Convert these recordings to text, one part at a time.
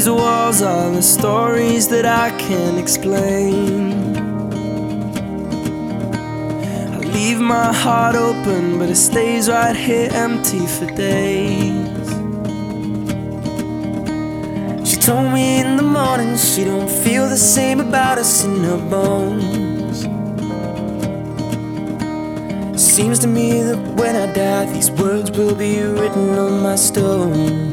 these walls are the stories that I can't explain. I leave my heart open, but it stays right here empty for days. She told me in the morning she don't feel the same about us in her bones. Seems to me that when I die, these words will be written on my stone.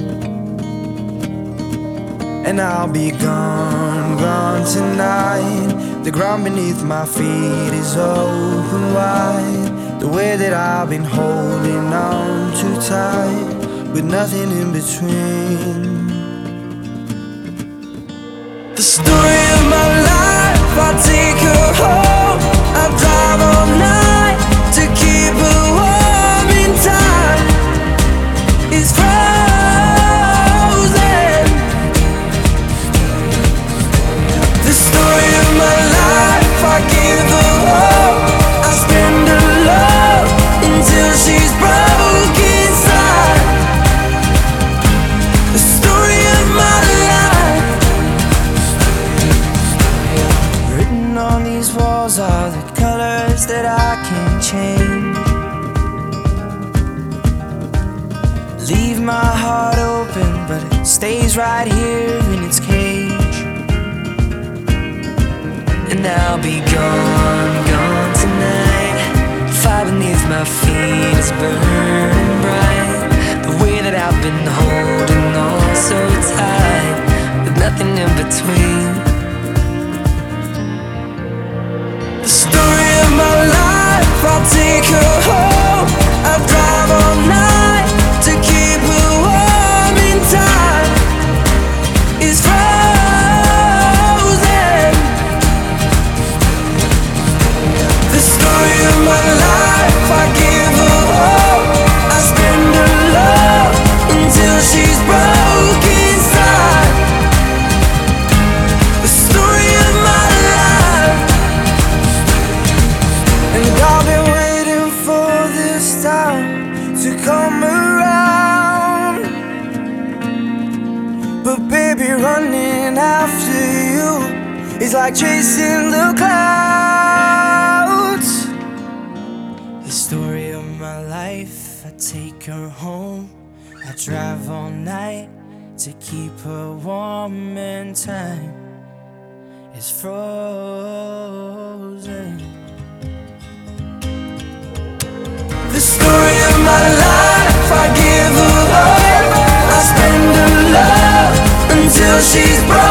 And I'll be gone, gone tonight. The ground beneath my feet is open wide. The way that I've been holding on too tight, with nothing in between. The story of my life, I take her home. I drive all night to keep her warm in time. It's frozen. The story of my life, I give her hope. I spend her love until she's broke inside. The story of my life. Written on these walls are the colors that I can't change. Leave my heart open, but it stays right here in its cage. And I'll be gone, gone tonight. Fire beneath my feet is burning bright. The way that I've been holding on so tight, with nothing in between. The story of my life, I'll take her home. I'll drive all night to keep her warm in time. It's frozen. The story of my life, I give her hope. I spend her love until she's broke inside. The story of my life. And I've been waiting for this time to come around, but baby, running after you is like chasing the clouds. The story of my life, I take her home. I drive all night to keep her warm in time. It's frozen. The story of my life, I give her hope. I spend her love until she's broken.